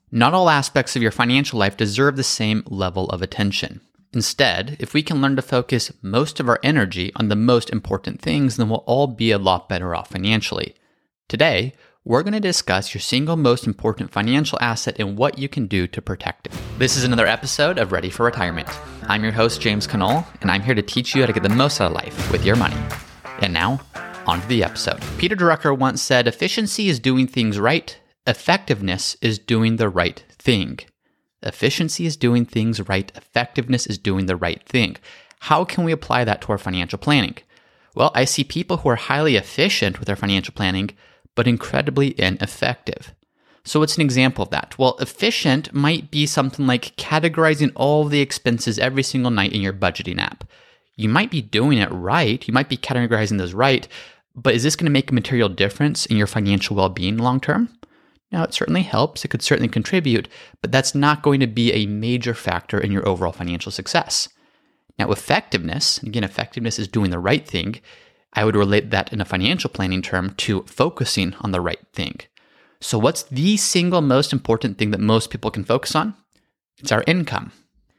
Not all aspects of your financial life deserve the same level of attention. Instead, if we can learn to focus most of our energy on the most important things, then we'll all be a lot better off financially. Today, we're going to discuss your single most important financial asset and what you can do to protect it. This is another episode of Ready for Retirement. I'm your host, James Connell, and I'm here to teach you how to get the most out of life with your money. And now, on to the episode. Peter Drucker once said, "Efficiency is doing things right. Effectiveness is doing the right thing." Efficiency is doing things right. Effectiveness is doing the right thing. How can we apply that to our financial planning? Well, I see people who are highly efficient with their financial planning, but incredibly ineffective. So what's an example of that? Well, efficient might be something like categorizing all the expenses every single night in your budgeting app. You might be doing it right. You might be categorizing those right, but is this going to make a material difference in your financial well-being long term? Now, it certainly helps. It could certainly contribute, but that's not going to be a major factor in your overall financial success. Now, effectiveness, and again, effectiveness is doing the right thing. I would relate that in a financial planning term to focusing on the right thing. So what's the single most important thing that most people can focus on? It's our income.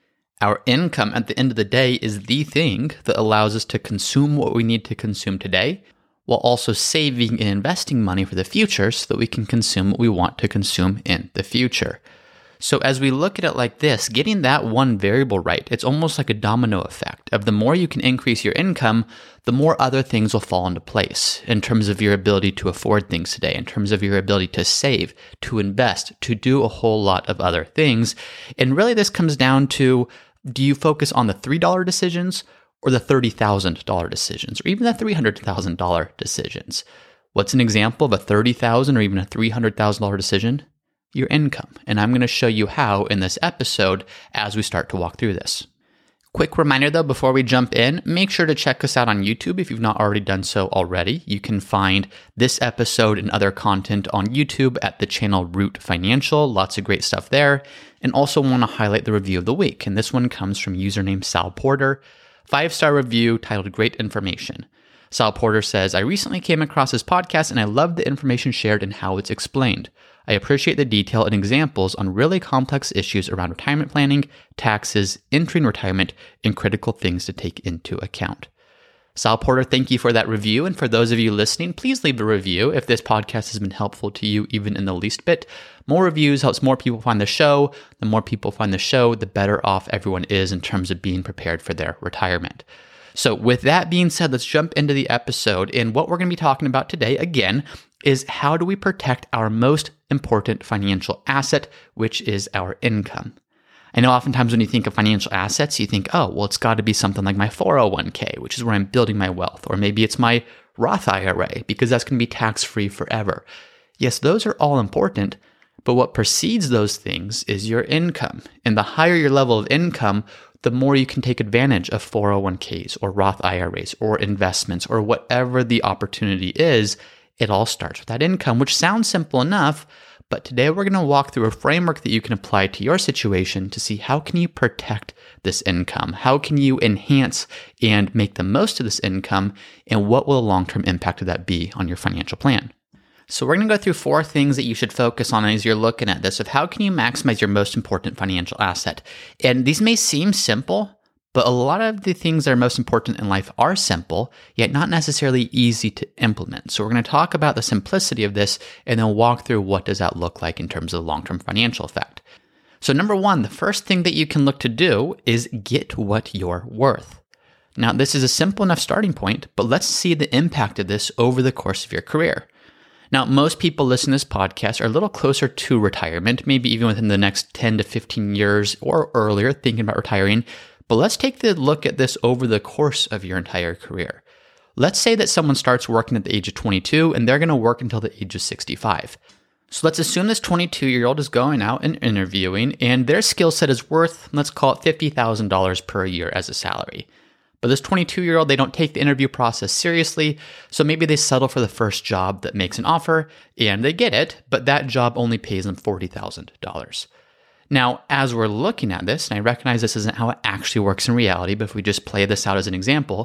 Our income at the end of the day is the thing that allows us to consume what we need to consume today, while also saving and investing money for the future so that we can consume what we want to consume in the future. So as we look at it like this, getting that one variable right, it's almost like a domino effect of the more you can increase your income, the more other things will fall into place in terms of your ability to afford things today, in terms of your ability to save, to invest, to do a whole lot of other things. And really this comes down to, do you focus on the $3 decisions or the $30,000 decisions, or even the $300,000 decisions? What's an example of a $30,000 or even a $300,000 decision? Your income. And I'm going to show you how in this episode as we start to walk through this. Quick reminder though, before we jump in, make sure to check us out on YouTube if you've not already done so already. You can find this episode and other content on YouTube at the channel Root Financial. Lots of great stuff there. And also want to highlight the review of the week. And this one comes from username Sal Porter. 5-star review titled Great Information. Sal Porter says, "I recently came across this podcast and I love the information shared and how it's explained. I appreciate the detail and examples on really complex issues around retirement planning, taxes, entering retirement, and critical things to take into account." Sal Porter, thank you for that review. And for those of you listening, please leave a review if this podcast has been helpful to you even in the least bit. More reviews helps more people find the show. The more people find the show, the better off everyone is in terms of being prepared for their retirement. So with that being said, let's jump into the episode. And what we're going to be talking about today, again, is how do we protect our most important financial asset, which is our income. I know oftentimes when you think of financial assets, you think, oh, well, it's got to be something like my 401k, which is where I'm building my wealth. Or maybe it's my Roth IRA, because that's going to be tax-free forever. Yes, those are all important, but what precedes those things is your income. And the higher your level of income, the more you can take advantage of 401ks or Roth IRAs or investments or whatever the opportunity is. It all starts with that income, which sounds simple enough, but today we're going to walk through a framework that you can apply to your situation to see how can you protect this income? How can you enhance and make the most of this income? And what will the long-term impact of that be on your financial plan? So we're going to go through 4 things that you should focus on as you're looking at this of how can you maximize your most important financial asset. And these may seem simple, but a lot of the things that are most important in life are simple, yet not necessarily easy to implement. So we're going to talk about the simplicity of this and then walk through what does that look like in terms of the long-term financial effect. So number 1, the first thing that you can look to do is get what you're worth. Now, this is a simple enough starting point, but let's see the impact of this over the course of your career. Now, most people listening to this podcast are a little closer to retirement, maybe even within the next 10 to 15 years or earlier thinking about retiring. But let's take the look at this over the course of your entire career. Let's say that someone starts working at the age of 22 and they're going to work until the age of 65. So let's assume this 22-year-old is going out and interviewing and their skill set is worth, let's call it $50,000 per year as a salary. But this 22-year-old, they don't take the interview process seriously, so maybe they settle for the first job that makes an offer, and they get it, but that job only pays them $40,000. Now, as we're looking at this, and I recognize this isn't how it actually works in reality, but if we just play this out as an example,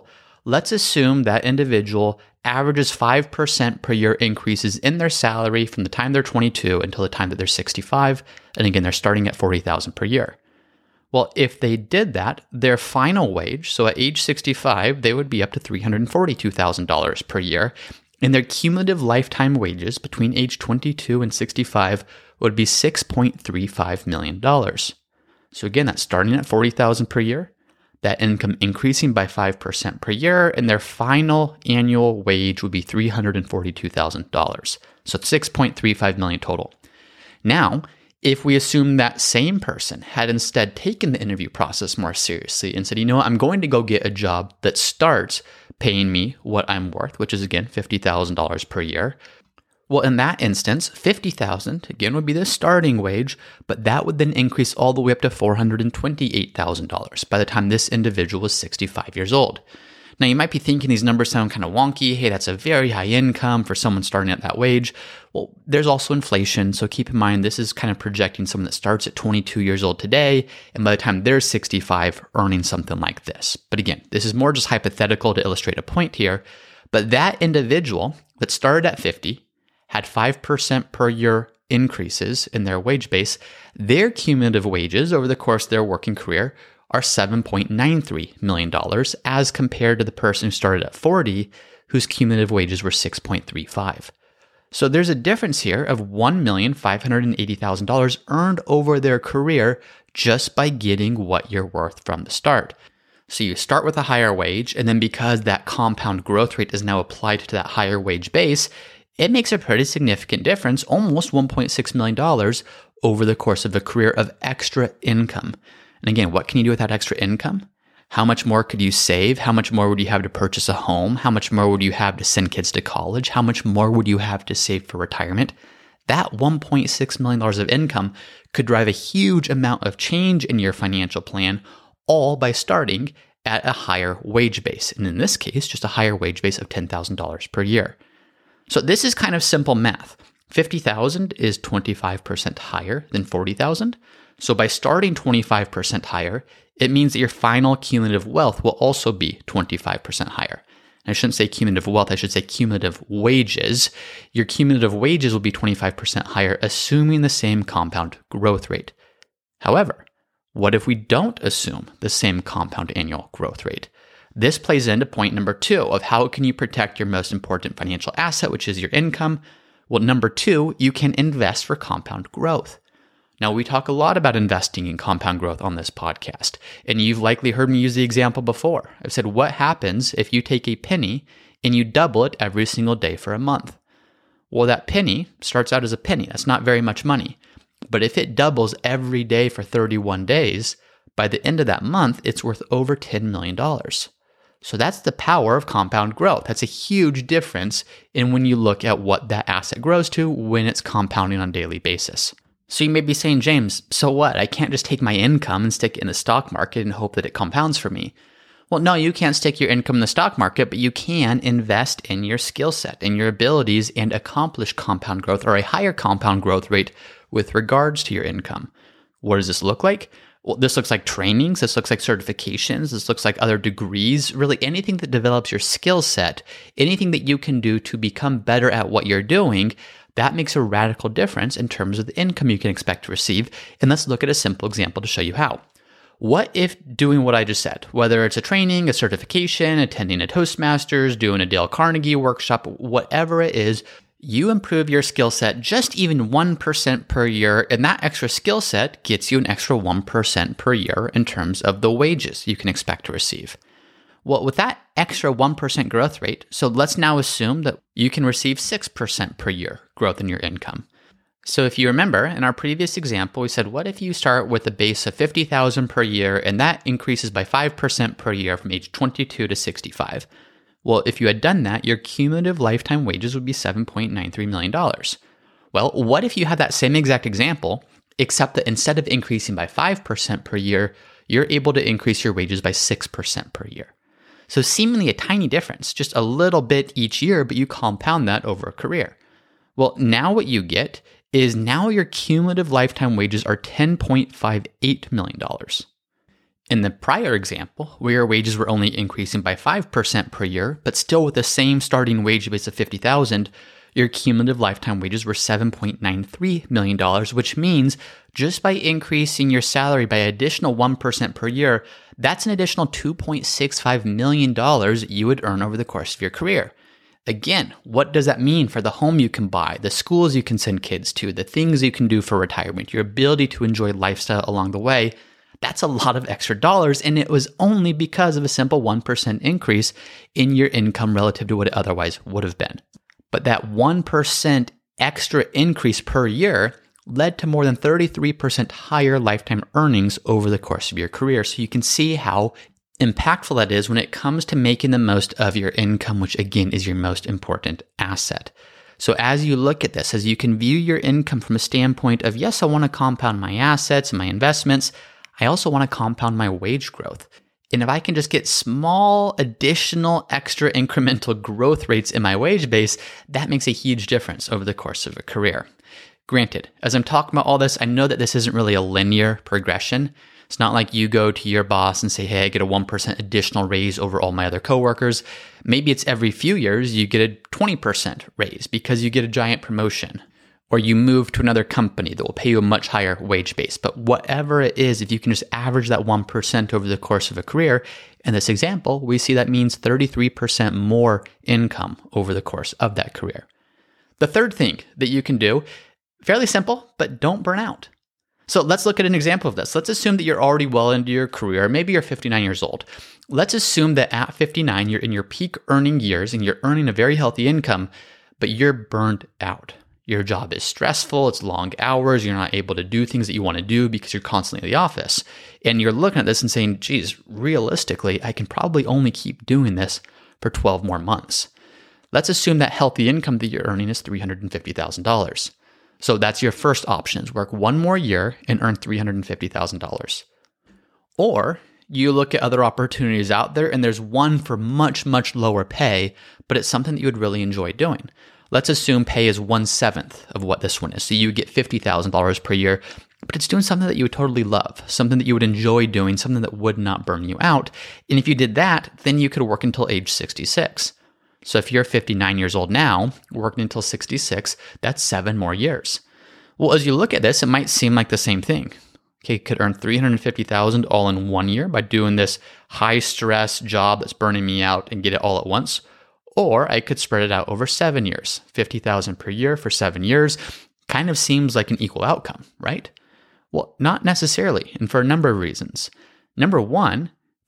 let's assume that individual averages 5% per year increases in their salary from the time they're 22 until the time that they're 65. And again, they're starting at $40,000 per year. Well, if they did that, their final wage, so at age 65, they would be up to $342,000 per year. And their cumulative lifetime wages between age 22 and 65 would be $6.35 million. So again, that's starting at $40,000 per year, that income increasing by 5% per year, and their final annual wage would be $342,000. So it's $6.35 million total. Now, if we assume that same person had instead taken the interview process more seriously and said, you know what, I'm going to go get a job that starts paying me what I'm worth, which is again $50,000 per year. Well, in that instance, $50,000 again would be the starting wage, but that would then increase all the way up to $428,000 by the time this individual was 65 years old. Now, you might be thinking these numbers sound kind of wonky. Hey, that's a very high income for someone starting at that wage. Well, there's also inflation, so keep in mind this is kind of projecting someone that starts at 22 years old today, and by the time they're 65, earning something like this. But again, this is more just hypothetical to illustrate a point here. But that individual that started at 50, had 5% per year increases in their wage base, their cumulative wages over the course of their working career are $7.93 million as compared to the person who started at 40, whose cumulative wages were $6.35. So there's a difference here of $1,580,000 earned over their career just by getting what you're worth from the start. So you start with a higher wage, and then because that compound growth rate is now applied to that higher wage base, it makes a pretty significant difference, almost $1.6 million over the course of a career of extra income. And again, what can you do with that extra income? How much more could you save? How much more would you have to purchase a home? How much more would you have to send kids to college? How much more would you have to save for retirement? That $1.6 million of income could drive a huge amount of change in your financial plan, all by starting at a higher wage base. And in this case, just a higher wage base of $10,000 per year. So this is kind of simple math. 50,000 is 25% higher than 40,000. So by starting 25% higher, it means that your final cumulative wealth will also be 25% higher. And I shouldn't say cumulative wealth, I should say cumulative wages. Your cumulative wages will be 25% higher, assuming the same compound growth rate. However, what if we don't assume the same compound annual growth rate? This plays into point number 2 of how can you protect your most important financial asset, which is your income. Well, number 2, you can invest for compound growth. Now, we talk a lot about investing in compound growth on this podcast, and you've likely heard me use the example before. I've said, what happens if you take a penny and you double it every single day for a month? Well, that penny starts out as a penny. That's not very much money. But if it doubles every day for 31 days, by the end of that month, it's worth over $10 million. So that's the power of compound growth. That's a huge difference in when you look at what that asset grows to when it's compounding on a daily basis. So you may be saying, James, so what? I can't just take my income and stick it in the stock market and hope that it compounds for me. Well, no, you can't stick your income in the stock market, but you can invest in your skill set, in your abilities, and accomplish compound growth or a higher compound growth rate with regards to your income. What does this look like? Well, this looks like trainings, this looks like certifications, this looks like other degrees, really anything that develops your skill set, anything that you can do to become better at what you're doing. That makes a radical difference in terms of the income you can expect to receive. And let's look at a simple example to show you how. What if doing what I just said, whether it's a training, a certification, attending a Toastmasters, doing a Dale Carnegie workshop, whatever it is, you improve your skill set just even 1% per year, and that extra skill set gets you an extra 1% per year in terms of the wages you can expect to receive. Well, with that extra 1% growth rate, so let's now assume that you can receive 6% per year growth in your income. So if you remember, in our previous example, we said, what if you start with a base of $50,000 per year, and that increases by 5% per year from age 22 to 65? Well, if you had done that, your cumulative lifetime wages would be $7.93 million. Well, what if you had that same exact example, except that instead of increasing by 5% per year, you're able to increase your wages by 6% per year? So seemingly a tiny difference, just a little bit each year, but you compound that over a career. Well, now what you get is now your cumulative lifetime wages are $10.58 million. In the prior example, where your wages were only increasing by 5% per year, but still with the same starting wage base of $50,000, your cumulative lifetime wages were $7.93 million, which means just by increasing your salary by an additional 1% per year, that's an additional $2.65 million you would earn over the course of your career. Again, what does that mean for the home you can buy, the schools you can send kids to, the things you can do for retirement, your ability to enjoy lifestyle along the way? That's a lot of extra dollars, and it was only because of a simple 1% increase in your income relative to what it otherwise would have been. But that 1% extra increase per year led to more than 33% higher lifetime earnings over the course of your career. So you can see how impactful that is when it comes to making the most of your income, which again is your most important asset. So as you look at this, as you can view your income from a standpoint of, yes, I want to compound my assets and my investments, I also want to compound my wage growth. And if I can just get small, additional, extra incremental growth rates in my wage base, that makes a huge difference over the course of a career. Granted, as I'm talking about all this, I know that this isn't really a linear progression. It's not like you go to your boss and say, hey, I get a 1% additional raise over all my other coworkers. Maybe it's every few years you get a 20% raise because you get a giant promotion, or you move to another company that will pay you a much higher wage base. But whatever it is, if you can just average that 1% over the course of a career, in this example, we see that means 33% more income over the course of that career. The third thing that you can do, fairly simple, but don't burn out. So let's look at an example of this. Let's assume that you're already well into your career. Maybe you're 59 years old. Let's assume that at 59, you're in your peak earning years and you're earning a very healthy income, but you're burned out. Your job is stressful, it's long hours, you're not able to do things that you want to do because you're constantly in the office. And you're looking at this and saying, geez, realistically, I can probably only keep doing this for 12 more months. Let's assume that healthy income that you're earning is $350,000. So that's your first option, is work one more year and earn $350,000. Or you look at other opportunities out there and there's one for much, much lower pay, but it's something that you would really enjoy doing. Let's assume pay is 1/7 of what this one is. So you get $50,000 per year, but it's doing something that you would totally love, something that you would enjoy doing, something that would not burn you out. And if you did that, then you could work until age 66. So if you're 59 years old now, working until 66, that's 7 more years. Well, as you look at this, it might seem like the same thing. Okay, could earn $350,000 all in 1 year by doing this high stress job that's burning me out and get it all at once. Or I could spread it out over 7 years. $50,000 per year for 7 years kind of seems like an equal outcome, right? Well, not necessarily, and for a number of reasons. Number one,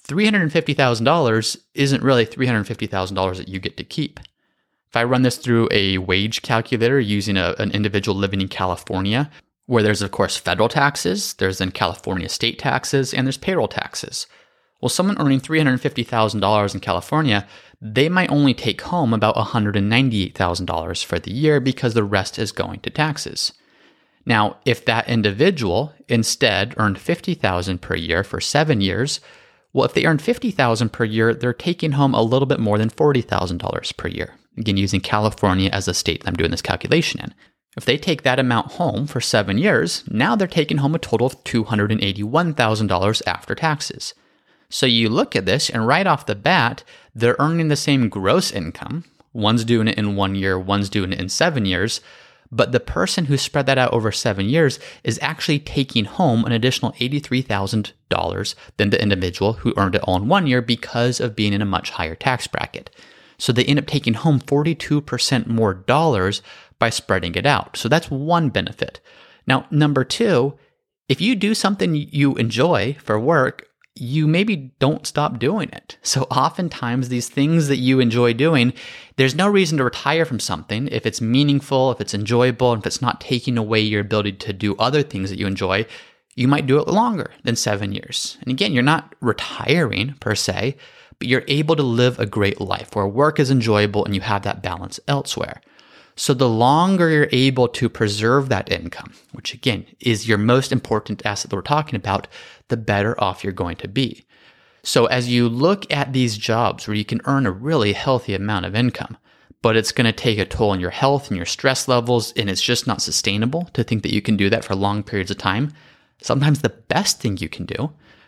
$350,000 isn't really $350,000 that you get to keep. If I run this through a wage calculator using an individual living in California, where there's, of course, federal taxes, there's then California state taxes, and there's payroll taxes. Well, someone earning $350,000 in California, they might only take home about $198,000 for the year because the rest is going to taxes. Now, if that individual instead earned $50,000 per year for 7 years, well, if they earn $50,000 per year, they're taking home a little bit more than $40,000 per year. Again, using California as a state that I'm doing this calculation in. If they take that amount home for 7 years, now they're taking home a total of $281,000 after taxes. So you look at this, and right off the bat, they're earning the same gross income. One's doing it in 1 year, one's doing it in 7 years. But the person who spread that out over 7 years is actually taking home an additional $83,000 than the individual who earned it all in 1 year because of being in a much higher tax bracket. So they end up taking home 42% more dollars by spreading it out. So that's one benefit. Now, number two, if you do something you enjoy for work, you maybe don't stop doing it. So oftentimes these things that you enjoy doing, there's no reason to retire from something if it's meaningful, if it's enjoyable, and if it's not taking away your ability to do other things that you enjoy. You might do it longer than 7 years. And again, you're not retiring per se, but you're able to live a great life where work is enjoyable and you have that balance elsewhere. So the longer you're able to preserve that income, which again is your most important asset that we're talking about, the better off you're going to be. So as you look at these jobs where you can earn a really healthy amount of income, but it's going to take a toll on your health and your stress levels, and it's just not sustainable to think that you can do that for long periods of time, sometimes the best thing you can do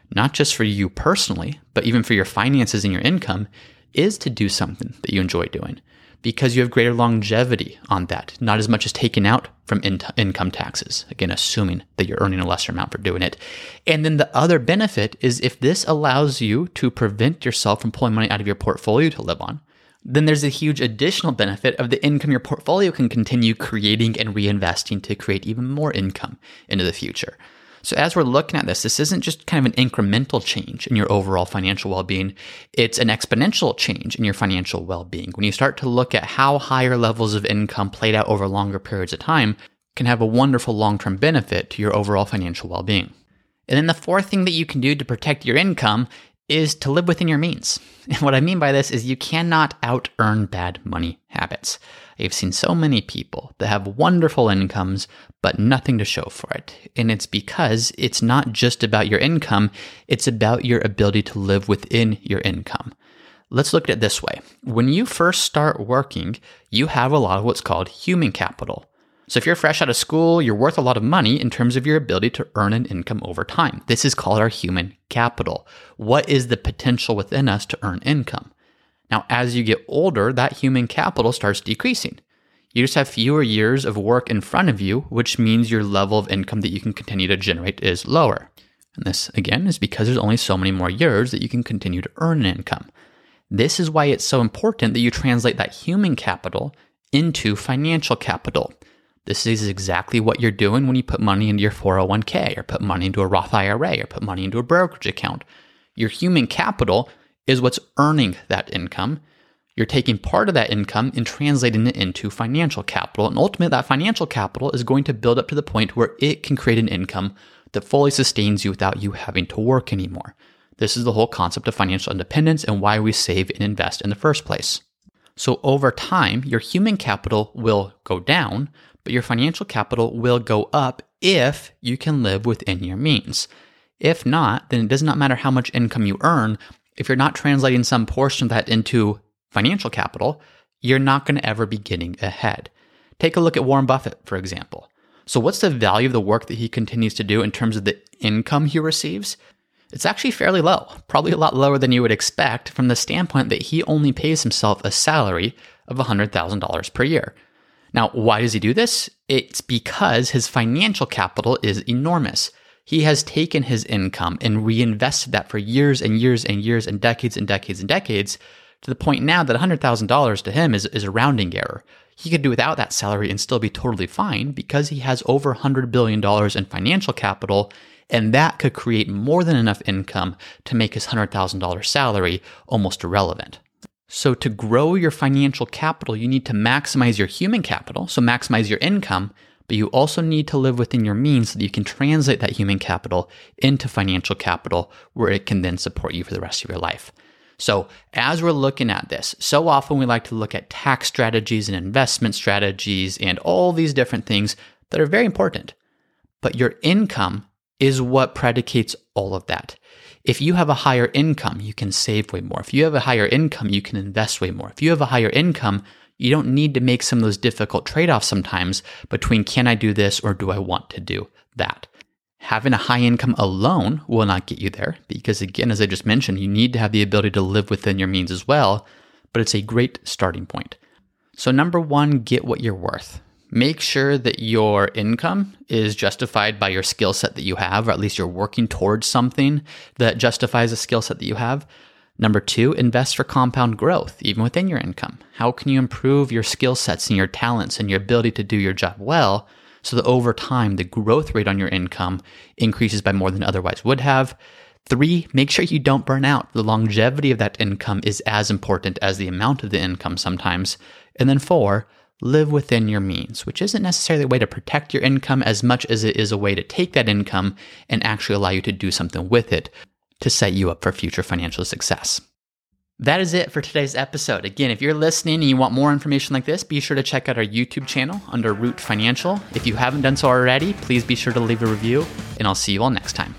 not just for you personally, but even for your finances and your income, is to do something that you enjoy doing, because you have greater longevity on that, not as much as taken out from income taxes. Again, assuming that you're earning a lesser amount for doing it. And then the other benefit is if this allows you to prevent yourself from pulling money out of your portfolio to live on, then there's a huge additional benefit of the income your portfolio can continue creating and reinvesting to create even more income into the future. So as we're looking at this isn't just kind of an incremental change in your overall financial well-being. It's an exponential change in your financial well-being. When you start to look at how higher levels of income played out over longer periods of time can have a wonderful long-term benefit to your overall financial well-being. And then the fourth thing that you can do to protect your income is to live within your means. And what I mean by this is you cannot out-earn bad money habits. I've seen so many people that have wonderful incomes, but nothing to show for it. And it's because it's not just about your income, it's about your ability to live within your income. Let's look at it this way. When you first start working, you have a lot of what's called human capital. So if you're fresh out of school, you're worth a lot of money in terms of your ability to earn an income over time. This is called our human capital. What is the potential within us to earn income? Now, as you get older, that human capital starts decreasing. You just have fewer years of work in front of you, which means your level of income that you can continue to generate is lower. And this, again, is because there's only so many more years that you can continue to earn an income. This is why it's so important that you translate that human capital into financial capital. This is exactly what you're doing when you put money into your 401k or put money into a Roth IRA or put money into a brokerage account. Your human capital is what's earning that income. You're taking part of that income and translating it into financial capital. And ultimately, that financial capital is going to build up to the point where it can create an income that fully sustains you without you having to work anymore. This is the whole concept of financial independence and why we save and invest in the first place. So over time, your human capital will go down, but your financial capital will go up if you can live within your means. If not, then it does not matter how much income you earn. If you're not translating some portion of that into financial capital, you're not going to ever be getting ahead. Take a look at Warren Buffett, for example. So what's the value of the work that he continues to do in terms of the income he receives? It's actually fairly low, probably a lot lower than you would expect from the standpoint that he only pays himself a salary of $100,000 per year. Now, why does he do this? It's because his financial capital is enormous. He has taken his income and reinvested that for years and years and years and decades and decades and decades to the point now that $100,000 to him is a rounding error. He could do without that salary and still be totally fine because he has over $100 billion in financial capital, and that could create more than enough income to make his $100,000 salary almost irrelevant. So to grow your financial capital, you need to maximize your human capital, so maximize your income, but you also need to live within your means so that you can translate that human capital into financial capital where it can then support you for the rest of your life. So as we're looking at this, so often we like to look at tax strategies and investment strategies and all these different things that are very important. But your income is what predicates all of that. If you have a higher income, you can save way more. If you have a higher income, you can invest way more. If you have a higher income, you don't need to make some of those difficult trade-offs sometimes between can I do this or do I want to do that? Having a high income alone will not get you there because, again, as I just mentioned, you need to have the ability to live within your means as well, but it's a great starting point. So number one, get what you're worth. Make sure that your income is justified by your skill set that you have, or at least you're working towards something that justifies a skill set that you have. Number two, invest for compound growth, even within your income. How can you improve your skill sets and your talents and your ability to do your job well so that over time, the growth rate on your income increases by more than otherwise would have? Three, make sure you don't burn out. The longevity of that income is as important as the amount of the income sometimes. And then four, live within your means, which isn't necessarily a way to protect your income as much as it is a way to take that income and actually allow you to do something with it to set you up for future financial success. That is it for today's episode. Again, if you're listening and you want more information like this, be sure to check out our YouTube channel under Root Financial. If you haven't done so already, please be sure to leave a review, and I'll see you all next time.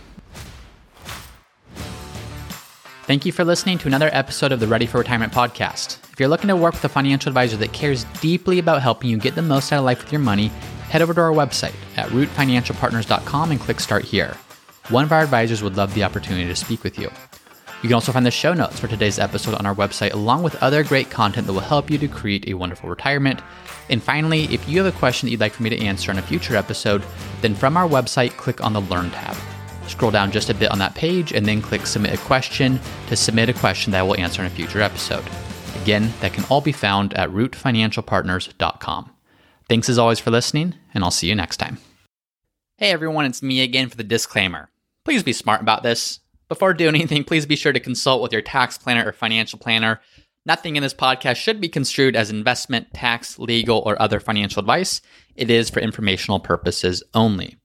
Thank you for listening to another episode of the Ready for Retirement podcast. If you're looking to work with a financial advisor that cares deeply about helping you get the most out of life with your money, head over to our website at rootfinancialpartners.com and click Start Here. one of our advisors would love the opportunity to speak with you. You can also find the show notes for today's episode on our website, along with other great content that will help you to create a wonderful retirement. And finally, if you have a question that you'd like for me to answer in a future episode, then from our website, click on the Learn tab. Scroll down just a bit on that page and then click Submit a Question to submit a question that I will answer in a future episode. Again, that can all be found at rootfinancialpartners.com. Thanks as always for listening, and I'll see you next time. Hey everyone, it's me again for the disclaimer. Please be smart about this. Before doing anything, please be sure to consult with your tax planner or financial planner. Nothing in this podcast should be construed as investment, tax, legal, or other financial advice. It is for informational purposes only.